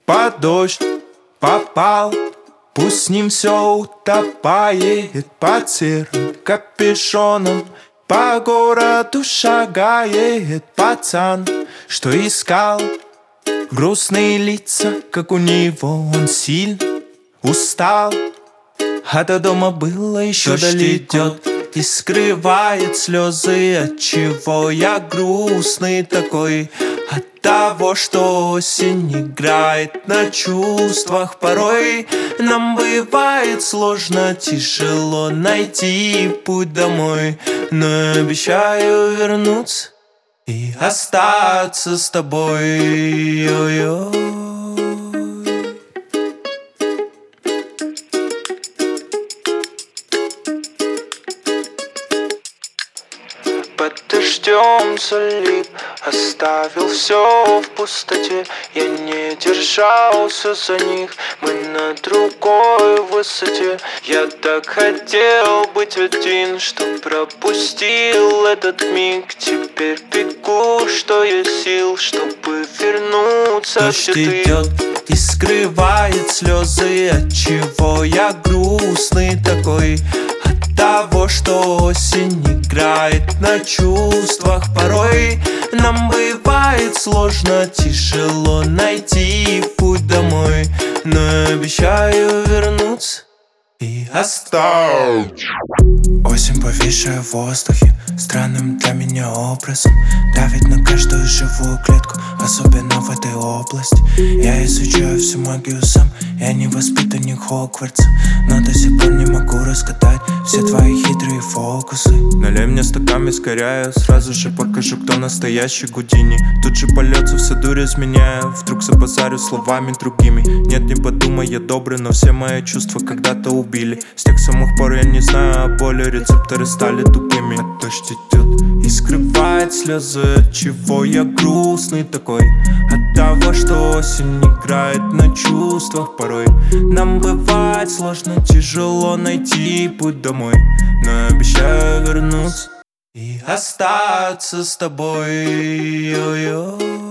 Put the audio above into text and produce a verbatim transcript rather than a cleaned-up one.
под дождь попал, пусть с ним все утопает. Под серым капюшоном по городу шагает пацан, что искал грустные лица, как у него он сильно устал. А до дома было еще далеко, и скрывает слезы. Отчего я грустный такой? От того, что осень играет на чувствах. Порой нам бывает сложно, тяжело найти путь домой. Но я обещаю вернуться и остаться с тобой. Ой-ой. Под дождем залип, оставил все в пустоте. Я не держался за них, мы на другой высоте. Я так хотел быть один, что пропустил этот миг. Теперь бегу, что есть сил, чтобы вернуться. Дождь идет и скрывает слезы. Отчего я грустный такой? От того, что осень играет на чувствах. Порой нам бывает сложно, тяжело найти путь домой. Но я обещаю вернуться и остаться. Осень, повисшая в воздухе, странным для меня образом, давит на каждую живую клетку, особенно в этой области. Я изучаю всю магию сам, я не воспитанник Хогвартса, но до сих пор не могу разгадать все твои хитрые фокусы. Налей мне стакан вискаря, сразу же покажу, кто настоящий Гудини. Тут же польется в саду разменяя, вдруг забазарю словами другими. Нет, не подумай, я добрый, но все мои чувства когда-то убили. С тех самых пор я не знаю о боли, рецепторы стали тупыми. А дождь идет и скрывает слезы. Отчего я грустный такой? От того, что осень играет на чувствах. Порой нам бывает сложно, тяжело найти путь домой. Но я обещаю вернуться и остаться с тобой. Ой-ой.